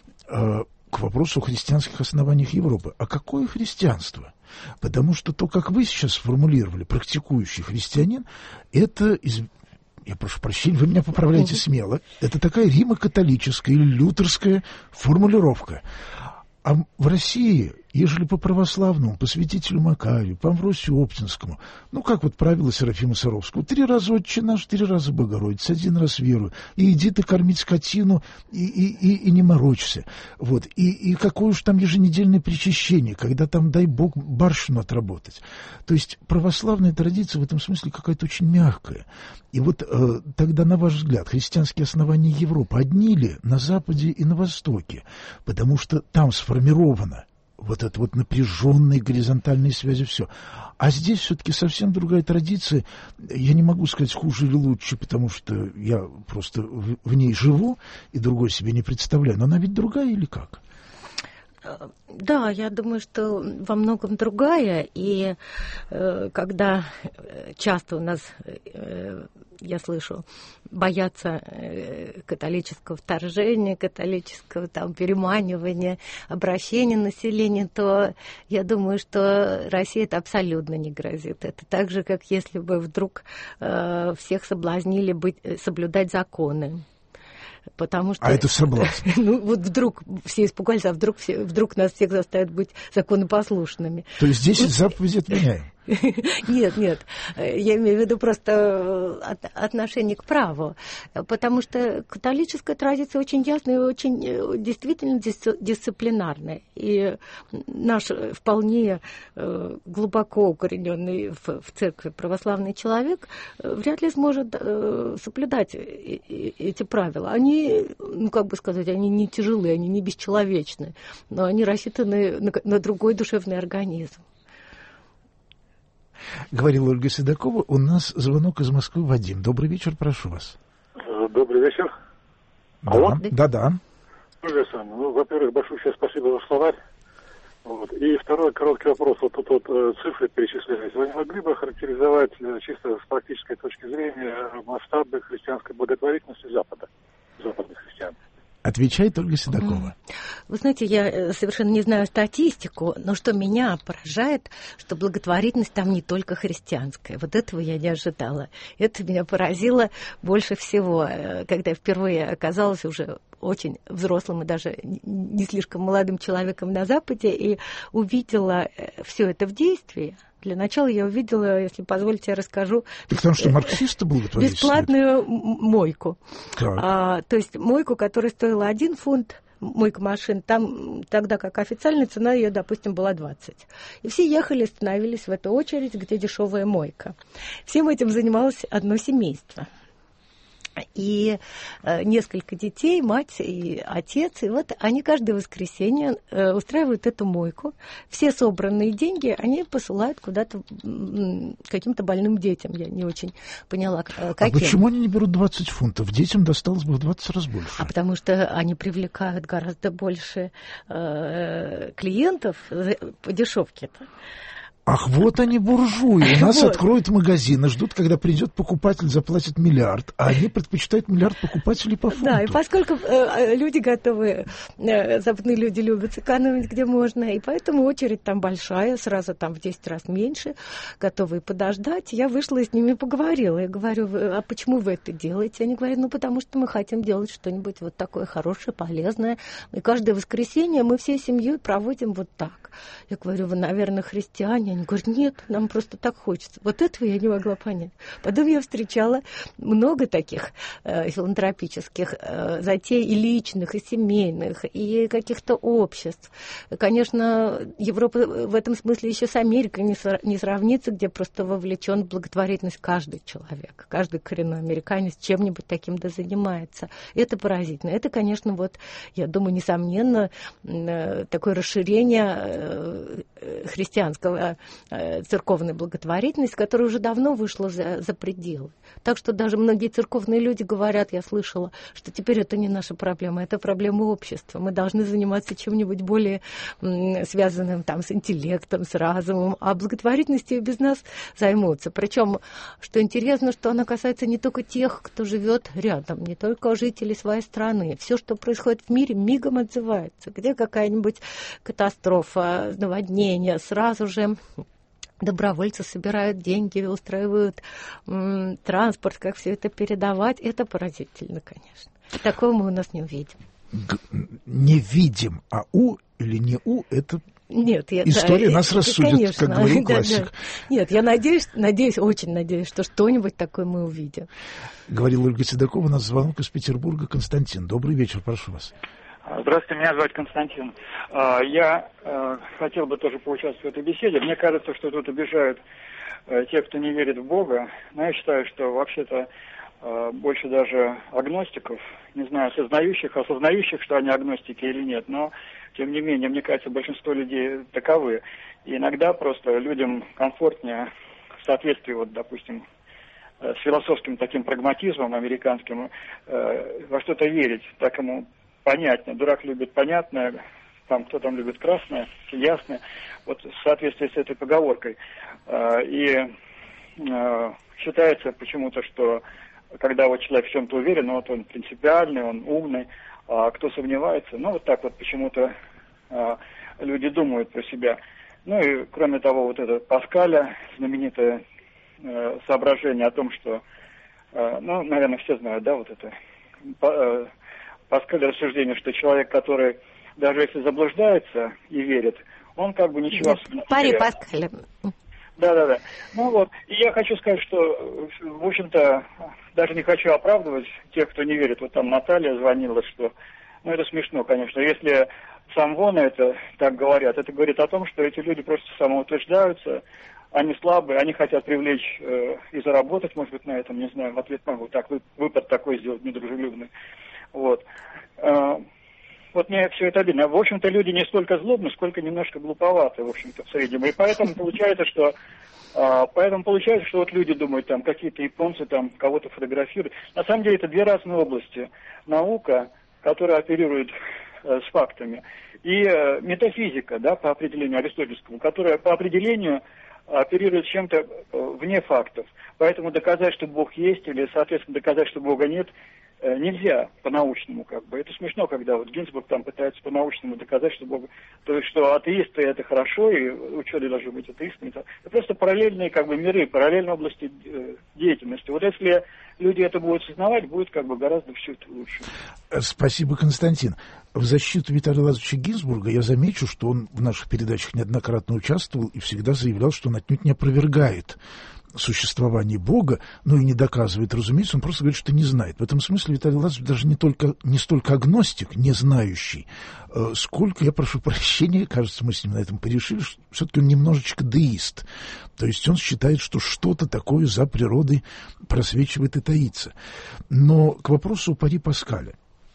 К вопросу о христианских основаниях Европы. А какое христианство? Потому что то, как вы сейчас сформулировали, практикующий христианин, это, из... я прошу прощения, вы меня поправляете смело, это такая римо-католическая или лютерская формулировка. А в России, ежели по православному, по святителю Макарию, по Амвросию Оптинскому, ну, как вот правило Серафима Саровского, три раза Отче наш, три раза Богородица, один раз верую, и иди ты кормить скотину, и, и, и, и не морочься. Вот. И, и какое уж там еженедельное причащение, когда там, дай Бог, барщину отработать. То есть православная традиция в этом смысле какая-то очень мягкая. И вот э, тогда, на ваш взгляд, христианские основания Европы одни ли на Западе и на Востоке? Потому что там сформировано вот это вот напряженные горизонтальные связи, все. А здесь все-таки совсем другая традиция. Я не могу сказать хуже или лучше, потому что я просто в, в ней живу и другой себе не представляю. Но она ведь другая или как? Да, я думаю, что во многом другая. И э, когда часто у нас, э, я слышу, боятся э, католического вторжения, католического там переманивания, обращения населения, то я думаю, что России это абсолютно не грозит. Это так же, как если бы вдруг э, всех соблазнили быть, соблюдать законы. Потому что, а это соблазн. Ну, вот вдруг все испугались, а вдруг, все, вдруг нас всех заставят быть законопослушными. То есть десять заповедей отменяем? Нет, нет. Я имею в виду просто отношение к праву. Потому что католическая традиция очень ясная и очень действительно дисциплинарная. И наш вполне глубоко укорененный в церкви православный человек вряд ли сможет соблюдать эти правила. Они, ну как бы сказать, они не тяжелые, они не бесчеловечны, но они рассчитаны на, на другой душевный организм. Говорила Ольга Седокова. У нас звонок из Москвы. Вадим. Добрый вечер, прошу вас. Добрый вечер. Да, Алло. Да, да. Ну, во-первых, большое спасибо за словарь. Вот. И второй короткий вопрос. Вот тут вот цифры перечислялись. Вы не могли бы характеризовать чисто с практической точки зрения масштабы христианской благотворительности Запада, западных христиан? Отвечает Ольга Седокова. Вы знаете, я совершенно не знаю статистику, но что меня поражает, что благотворительность там не только христианская. Вот этого я не ожидала. Это меня поразило больше всего, когда я впервые оказалась уже очень взрослым и даже не слишком молодым человеком на Западе и увидела все это в действии. Для начала я увидела, если позволите, я расскажу... Так потому что марксисты благотворительность? Бесплатную мойку. А, то есть мойку, которая стоила один фунт, мойка машин, там тогда как официальная цена ее, допустим, была двадцать. И все ехали, становились в эту очередь, где дешевая мойка. Всем этим занималось одно семейство. И э, несколько детей, мать и отец, и вот они каждое воскресенье э, устраивают эту мойку. Все собранные деньги они посылают куда-то м, каким-то больным детям. Я не очень поняла, э, каким. А почему они не берут двадцать фунтов? Детям досталось бы в двадцать раз больше. А потому что они привлекают гораздо больше э, клиентов по дешевке-то. Ах, вот они, буржуи. У нас Вот. Откроют магазины, ждут, когда придет покупатель, заплатит миллиард, а они предпочитают миллиард покупателей по фунту. Да, и поскольку э, люди готовы, э, западные люди любят сэкономить где можно, и поэтому очередь там большая, сразу там в десять раз меньше, готовы подождать. Я вышла и с ними поговорила. Я говорю, а почему вы это делаете? Они говорят, ну потому что мы хотим делать что-нибудь вот такое хорошее, полезное. И каждое воскресенье мы всей семьей проводим вот так. Я говорю, вы, наверное, христиане. Они говорят, нет, нам просто так хочется. Вот этого я не могла понять. Потом я встречала много таких э, филантропических э, затей и личных, и семейных, и каких-то обществ. Конечно, Европа в этом смысле еще с Америкой не, сра- не сравнится, где просто вовлечен в благотворительность каждый человек. Каждый коренной американец чем-нибудь таким да занимается. Это поразительно. Это, конечно, вот, я думаю, несомненно, э, такое расширение э, христианского церковной благотворительности, которая уже давно вышла за, за пределы. Так что даже многие церковные люди говорят, я слышала, что теперь это не наша проблема, это проблема общества. Мы должны заниматься чем-нибудь более м, связанным там, с интеллектом, с разумом, а благотворительностью без нас займутся. Причем, что интересно, что она касается не только тех, кто живет рядом, не только жителей своей страны. Все, что происходит в мире, мигом отзывается. Где какая-нибудь катастрофа, наводнение, сразу же добровольцы собирают деньги, устраивают м, транспорт, как все это передавать. Это поразительно, конечно. Такого мы у нас не увидим. Г- не видим, а у или не у, это Нет, я, история да, нас рассудит, конечно, как говорил да, классик. Да. Нет, я надеюсь, надеюсь, очень надеюсь, что что-нибудь такое мы увидим. Говорила Ольга Седокова, у нас звонок из Петербурга. Константин, добрый вечер, прошу вас. Здравствуйте, меня зовут Константин. Я хотел бы тоже поучаствовать в этой беседе. Мне кажется, что тут обижают те, кто не верит в Бога. Но я считаю, что вообще-то больше даже агностиков, не знаю, осознающих, осознающих, что они агностики или нет, но тем не менее, мне кажется, большинство людей таковы. И иногда просто людям комфортнее в соответствии, вот, допустим, с философским таким прагматизмом американским во что-то верить, так ему понятнее. Дурак любит понятное, там кто там любит красное, ясное. Вот в соответствии с этой поговоркой. И считается почему-то, что когда вот человек в чем-то уверен, вот он принципиальный, он умный, а кто сомневается, ну вот так вот почему-то люди думают про себя. Ну и кроме того, вот это Паскаля, знаменитое соображение о том, что, ну, наверное, все знают, да, вот это Паскаль рассуждение, что человек, который даже если заблуждается и верит, он как бы ничего особенного не Пари теряет. Паскаля. Да-да-да. Ну вот, и я хочу сказать, что, в общем-то, даже не хочу оправдывать тех, кто не верит. Вот там Наталья звонила, что, ну это смешно, конечно, если сам Вон это так говорят, это говорит о том, что эти люди просто самоутверждаются, они слабые, они хотят привлечь э, и заработать, может быть, на этом, не знаю, в ответ могу так, выпад такой сделать недружелюбный. Вот. Э, вот мне все это обидно. В общем-то, люди не столько злобны, сколько немножко глуповаты, в общем-то, в среднем. И поэтому получается, что э, поэтому получается, что вот люди думают, там, какие-то японцы там кого-то фотографируют. На самом деле, это две разные области. Наука, которая оперирует э, с фактами, и э, метафизика, да, по определению аристотельскому, которая по определению оперирует чем-то вне фактов. Поэтому доказать, что Бог есть, или, соответственно, доказать, что Бога нет, нельзя по-научному, как бы. Это смешно, когда вот Гинзбург там пытается по-научному доказать, что Бог, то есть, что атеисты это хорошо, и ученые должны быть атеистами. Это просто параллельные, как бы, миры, параллельные области деятельности. Вот если люди это будут осознавать, будет, как бы, гораздо все это лучше. Спасибо, Константин. В защиту Виталия Лазаревича Гинзбурга я замечу, что он в наших передачах неоднократно участвовал и всегда заявлял, что он отнюдь не опровергает существование Бога, но и не доказывает, разумеется, он просто говорит, что не знает. В этом смысле Виталий Лазаревич даже не, только, не столько агностик, не знающий, э, сколько, я прошу прощения, кажется, мы с ним на этом порешили, что все-таки он немножечко деист. То есть он считает, что что-то такое за природой просвечивает и таится. Но к вопросу о пари Паскаля.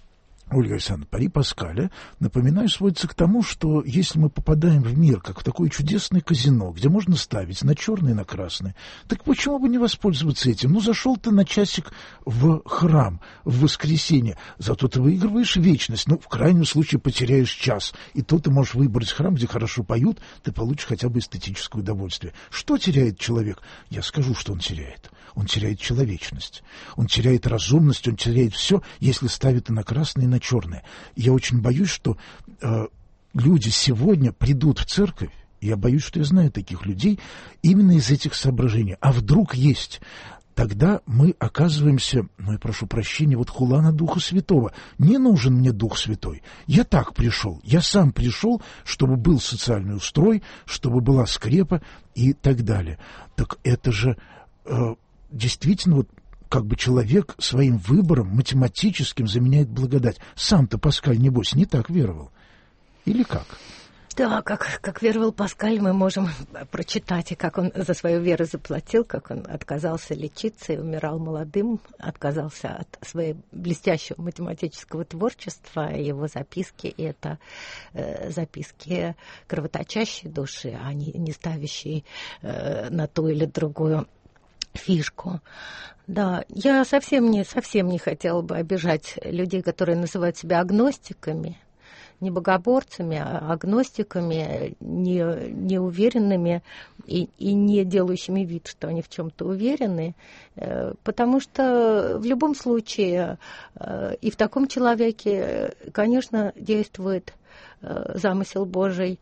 Ольга Александровна, пари Паскаля, напоминаю, сводится к тому, что если мы попадаем в мир, как в такое чудесное казино, где можно ставить на черное и на красное, так почему бы не воспользоваться этим? Ну, зашел ты на часик в храм в воскресенье, зато ты выигрываешь вечность, ну, в крайнем случае потеряешь час, и то ты можешь выбрать храм, где хорошо поют, ты получишь хотя бы эстетическое удовольствие. Что теряет человек? Я скажу, что он теряет. Он теряет человечность, он теряет разумность, он теряет все, если ставит и на красное, и на черное. Я очень боюсь, что э, люди сегодня придут в церковь, я боюсь, что я знаю таких людей, именно из этих соображений. А вдруг есть? Тогда мы оказываемся, ну, я прошу прощения, вот хулана Духа Святого. Не нужен мне Дух Святой. Я так пришел. Я сам пришел, чтобы был социальный устрой, чтобы была скрепа и так далее. Так это же э, действительно вот как бы человек своим выбором математическим заменяет благодать. Сам-то Паскаль, небось, не так веровал. Или как? Да, как, как веровал Паскаль, мы можем прочитать, и как он за свою веру заплатил, как он отказался лечиться и умирал молодым, отказался от своего блестящего математического творчества, его записки, и это э, записки кровоточащей души, а не, не ставящей э, на ту или другую фишку. Да, я совсем не, совсем не хотела бы обижать людей, которые называют себя агностиками, не богоборцами, а агностиками, не, неуверенными и, и не делающими вид, что они в чем-то уверены, потому что в любом случае и в таком человеке, конечно, действует замысел Божий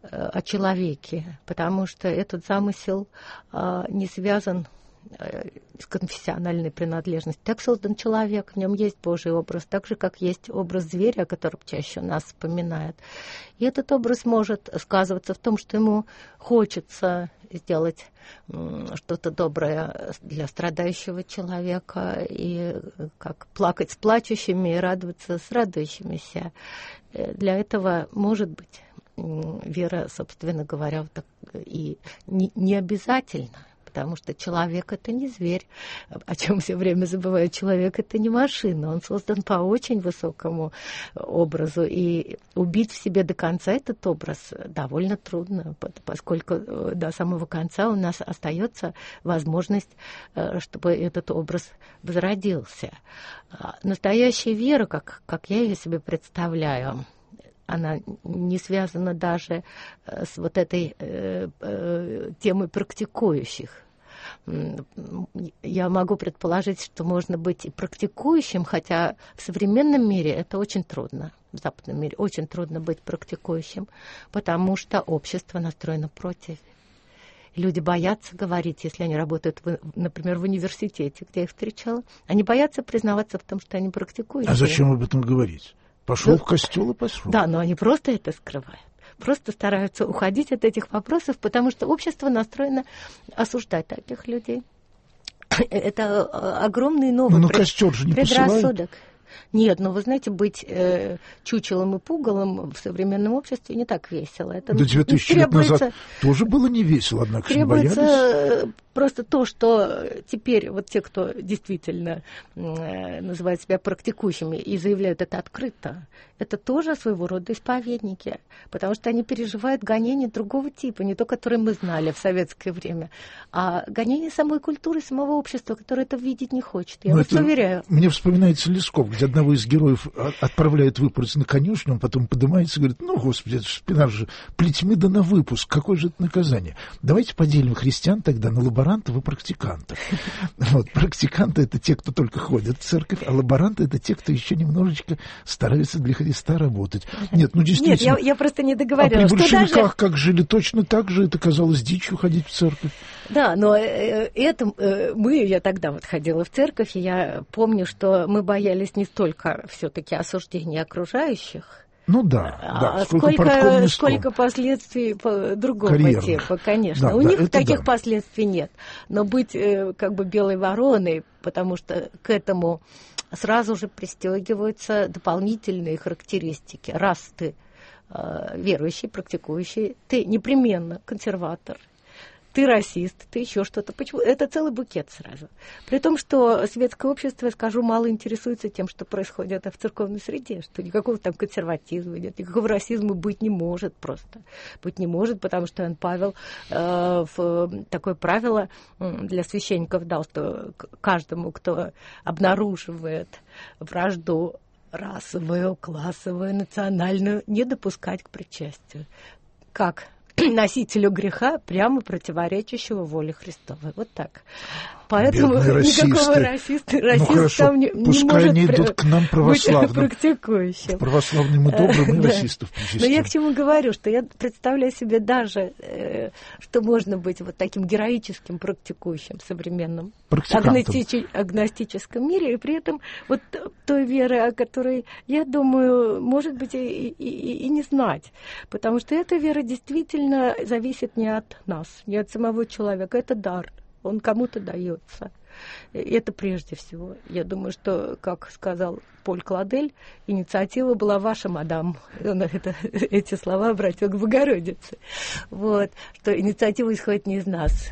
о человеке, потому что этот замысел не связан с конфессиональной принадлежностью. Так создан человек, в нем есть Божий образ, так же, как есть образ зверя, о котором чаще у нас вспоминают. И этот образ может сказываться в том, что ему хочется сделать что-то доброе для страдающего человека, и как плакать с плачущими и радоваться с радующимися. Для этого может быть вера, собственно говоря, вот так, и не, не обязательно. Потому что человек — это не зверь, о чем все время забывают. Человек — это не машина, он создан по очень высокому образу. И убить в себе до конца этот образ довольно трудно, поскольку до самого конца у нас остается возможность, чтобы этот образ возродился. Настоящая вера, как, как я ее себе представляю, она не связана даже с вот этой э, э, темой практикующих. Я могу предположить, что можно быть и практикующим, хотя в современном мире это очень трудно. В западном мире очень трудно быть практикующим, потому что общество настроено против. Люди боятся говорить, если они работают, в, например, в университете, где я их встречала. Они боятся признаваться в том, что они практикующие. А зачем об этом говорить? Пошел да, в костел и пошел. Да, но они просто это скрывают. Просто стараются уходить от этих вопросов, потому что общество настроено осуждать таких людей. Это огромный новый ну, пред... костер же не предрассудок. Посылают. Нет, но вы знаете, быть э, чучелом и пугалом в современном обществе не так весело. Это да две тысячи лет назад тоже было не весело, однако же боялись. Требуется просто то, что теперь вот те, кто действительно э, называют себя практикующими и заявляют это открыто, это тоже своего рода исповедники, потому что они переживают гонения другого типа, не то, которое мы знали в советское время, а гонения самой культуры, самого общества, которое это видеть не хочет. Я но вас это, уверяю. Мне вспоминается Лесков, где одного из героев отправляют выпороть на конюшню, он потом поднимается и говорит: ну, господи, это же спина же плетьмы да на выпуск, какое же это наказание? Давайте поделим христиан тогда на лаборантов и практикантов. Вот, практиканты — это те, кто только ходят в церковь, а лаборанты — это те, кто еще немножечко стараются для Христа работать. Нет, ну действительно. Нет, я, я просто не договорила. А при большевиках даже... как жили, точно так же, это казалось дичью ходить в церковь. Да, но это мы, я тогда вот ходила в церковь, и я помню, что мы боялись не столько все-таки осуждения окружающих, ну да, да. А сколько, сколько последствий другого карьерных типа, конечно. Да, У да, них таких да. последствий нет. Но быть как бы белой вороной, потому что к этому сразу же пристегиваются дополнительные характеристики. Раз ты э, верующий, практикующий, ты непременно консерватор. Ты расист, ты еще что-то. Почему? Это целый букет сразу. При том, что светское общество, я скажу, мало интересуется тем, что происходит в церковной среде, что никакого там консерватизма нет, никакого расизма быть не может просто. Быть не может, потому что Иоанн Павел э, в, такое правило для священников дал, что каждому, кто обнаруживает вражду расовую, классовую, национальную, не допускать к причастию. Как носителю греха, прямо противоречащего воле Христовой. Вот так. Поэтому никакого расиста, расиста ну, хорошо, там не, пускай не может они идут к нам православным. Практикующим. Православным и добрым, и да. расистов причастим. Но я к чему говорю, что я представляю себе даже, э, что можно быть вот таким героическим практикующим в современном агностич, агностическом мире, и при этом вот той веры, о которой, я думаю, может быть, и, и, и не знать. Потому что эта вера действительно зависит не от нас, не от самого человека. Это дар. Он кому-то дается. И это прежде всего. Я думаю, что, как сказал Поль Кладель, инициатива была ваша, мадам. Он это, эти слова обратил к Богородице. Вот. Что инициатива исходит не из нас.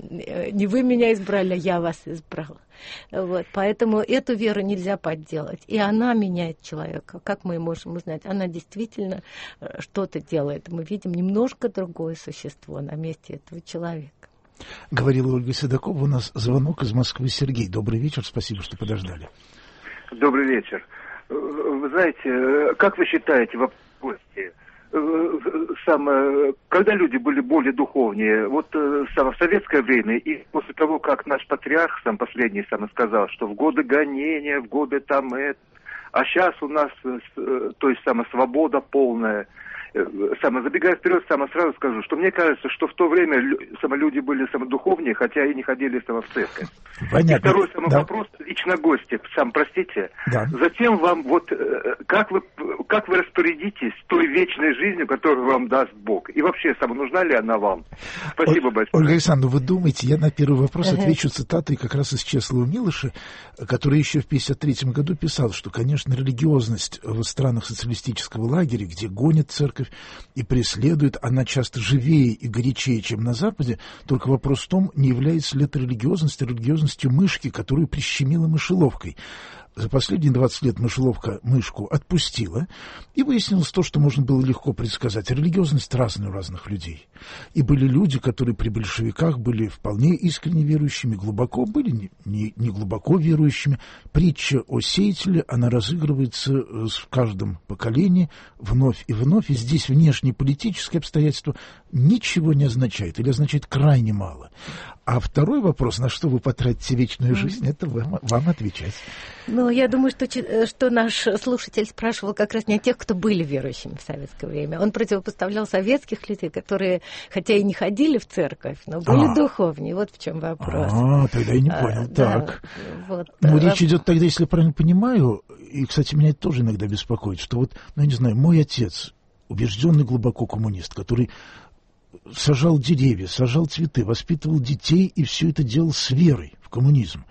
Не вы меня избрали, а я вас избрал. Вот. Поэтому эту веру нельзя подделать. И она меняет человека. Как мы можем узнать? Она действительно что-то делает. Мы видим немножко другое существо на месте этого человека. Говорила Ольга Седокова. У нас звонок из Москвы. Сергей, добрый вечер. Спасибо, что подождали. Добрый вечер. Вы знаете, как вы считаете, в вопросе, самое, когда люди были более духовнее, вот само в советское время и после того, как наш патриарх сам последний сам сказал, что в годы гонения, в годы там это, а сейчас у нас, то есть сама свобода полная. Само, забегая вперед, само сразу скажу, что мне кажется, что в то время само, люди были самодуховнее, хотя и не ходили само в церковь. Понятно. И второй само, да. вопрос лично гости, сам простите. Да. Затем вам вот как вы как вы распорядитесь той вечной жизнью, которую вам даст Бог? И вообще, само, нужна ли она вам? Спасибо Оль, большое. Ольга Александровна, вы думаете, я на первый вопрос uh-huh. отвечу цитатой как раз из Чеслова Милоша, который еще в пятьдесят третьем году писал, что, конечно, религиозность в странах социалистического лагеря, где гонят церковь и преследует, она часто живее и горячее, чем на Западе, только вопрос в том, не является ли эта религиозность религиозностью мышки, которую прищемила мышеловкой. За последние двадцать лет мышеловка мышку отпустила, и выяснилось то, что можно было легко предсказать. Религиозность разная у разных людей. И были люди, которые при большевиках были вполне искренне верующими, глубоко были не, не, не глубоко верующими. Притча о сеятеле, она разыгрывается в каждом поколении вновь и вновь, и здесь внешнеполитические обстоятельства ничего не означает, или означает крайне мало. А второй вопрос, на что вы потратите вечную жизнь, это вам, вам отвечать. Ну, я думаю, что, что наш слушатель спрашивал как раз не о тех, кто были верующими в советское время. Он противопоставлял советских людей, которые, хотя и не ходили в церковь, но были а. духовнее. Вот в чем вопрос. А, тогда я не понял. А, так. Да, вот, ну, а... речь идет тогда, если я правильно понимаю, и, кстати, меня это тоже иногда беспокоит, что вот, ну, я не знаю, мой отец, убежденный глубоко коммунист, который сажал деревья, сажал цветы, воспитывал детей, и все это делал с верой в коммунизм.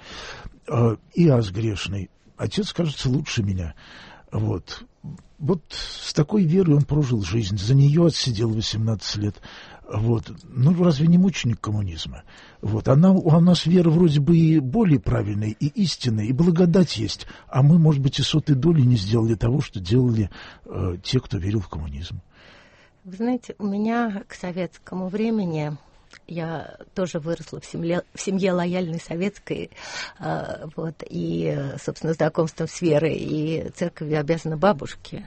И аз грешный. Отец, кажется, лучше меня. Вот. Вот с такой верой он прожил жизнь. За нее отсидел восемнадцать лет. Вот. Ну, разве не мученик коммунизма? Вот. Она, у нас вера вроде бы и более правильная, и истинная, и благодать есть. А мы, может быть, и сотой доли не сделали того, что делали э, те, кто верил в коммунизм. Вы знаете, у меня к советскому времени Я тоже выросла в семье, в семье лояльной советской, вот, и, собственно, знакомством с верой и церковью обязана бабушке.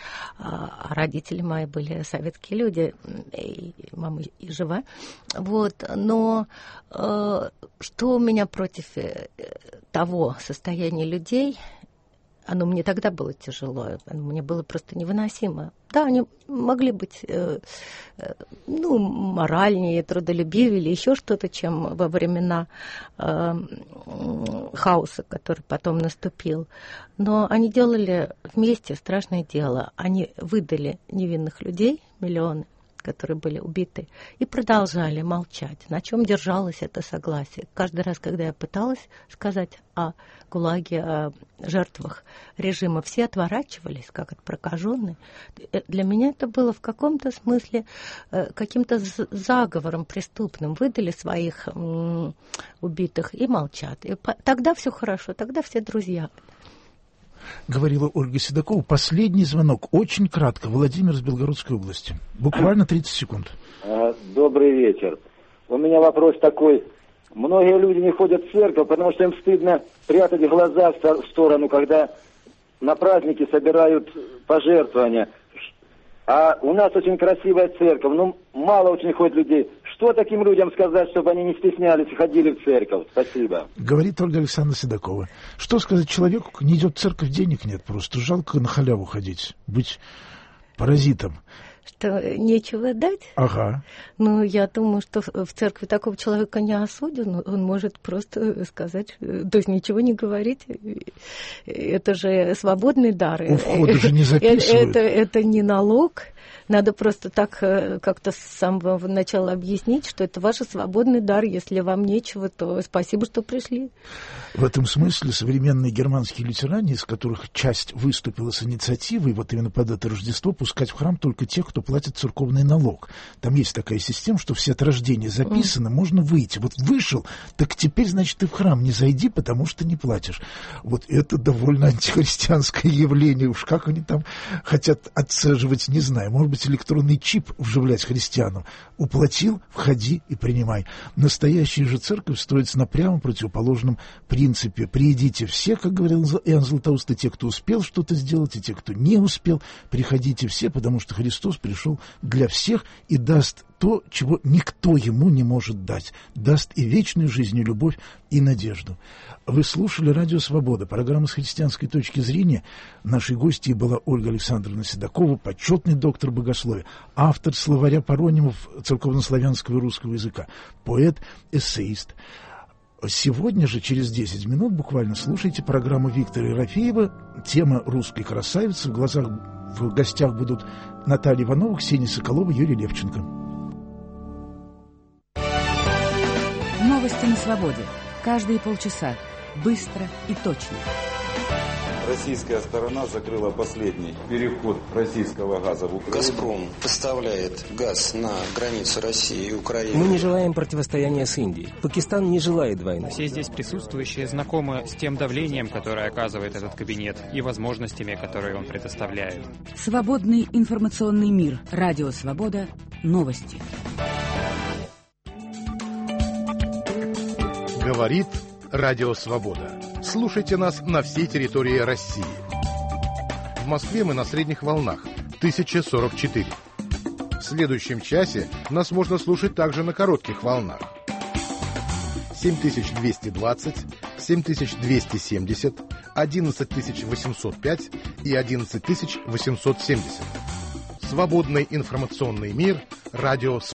А родители мои были советские люди, и мама и жива. Вот. Но э, что у меня против того состояния людей, оно мне тогда было тяжело, мне было просто невыносимо. Да, они могли быть э, э, ну, моральнее, трудолюбивее или еще что-то, чем во времена э, хаоса, который потом наступил. Но они делали вместе страшное дело. Они выдали невинных людей, миллионы, которые были убиты, и продолжали молчать. На чем держалось это согласие? Каждый раз, когда я пыталась сказать о ГУЛАГе, о жертвах режима, все отворачивались, как от прокаженной. Для меня это было в каком-то смысле каким-то заговором преступным. Выдали своих м- убитых и молчат. И по- тогда все хорошо, тогда все друзья. Говорила Ольга Седокова. Последний звонок. Очень кратко. Владимир из Белгородской области. Буквально тридцать секунд. Добрый вечер. У меня вопрос такой. Многие люди не ходят в церковь, потому что им стыдно прятать глаза в сторону, когда на праздники собирают пожертвования. А у нас очень красивая церковь, но мало очень ходит людей. Что таким людям сказать, чтобы они не стеснялись и ходили в церковь? Спасибо. Говорит Ольга Александровна Седокова. Что сказать человеку, не идет в церковь, денег нет просто. Жалко на халяву ходить, быть паразитом. Что нечего дать? Ага. Ну, я думаю, что в церкви такого человека не осудят. Он может просто сказать, то есть ничего не говорить. Это же свободный дар. У входа же не записывают. Это, это не налог. Надо просто так как-то с самого начала объяснить, что это ваш свободный дар. Если вам нечего, то спасибо, что пришли. В этом смысле современные германские лютеране, из которых часть выступила с инициативой, вот именно под это Рождество, пускать в храм только тех, кто платит церковный налог. Там есть такая система, что все от рождения записано, mm. можно выйти. Вот вышел, так теперь, значит, ты в храм не зайди, потому что не платишь. Вот это довольно антихристианское явление. Уж как они там хотят отцеживать, не знаю. Может быть, электронный чип вживлять христианам. Уплатил, входи и принимай. Настоящая же церковь строится на прямо противоположном принципе. Приидите все, как говорил Иоанн Златоуст, и те, кто успел что-то сделать, и те, кто не успел. Приходите все, потому что Христос пришел для всех и даст то, чего никто ему не может дать. Даст и вечную жизнь, и любовь, и надежду. Вы слушали «Радио Свобода», программа с христианской точки зрения. Нашей гостьей была Ольга Александровна Седокова, почетный доктор богословия, автор словаря паронимов церковнославянского и русского языка, поэт, эссеист. Сегодня же, через десять минут, буквально слушайте программу Виктора Ерофеева. Тема «Русской красавицы». В глазах, в гостях будут Наталья Иванова, Ксения Соколова, Юрий Левченко. Новости на свободе. Каждые полчаса. Быстро и точно. Российская сторона закрыла последний переход российского газа в Украину. «Газпром» поставляет газ на границу России и Украины. Мы не желаем противостояния с Индией. Пакистан не желает войны. Все здесь присутствующие знакомы с тем давлением, которое оказывает этот кабинет, и возможностями, которые он предоставляет. Свободный информационный мир. Радио Свобода. Новости. Говорит Радио Свобода. Слушайте нас на всей территории России. В Москве мы на средних волнах тысяча сорок четыре. В следующем часе нас можно слушать также на коротких волнах. семь тысяч двести двадцать, семь тысяч двести семьдесят, одиннадцать тысяч восемьсот пять и одиннадцать тысяч восемьсот семьдесят. Свободный информационный мир. Радио Свобода.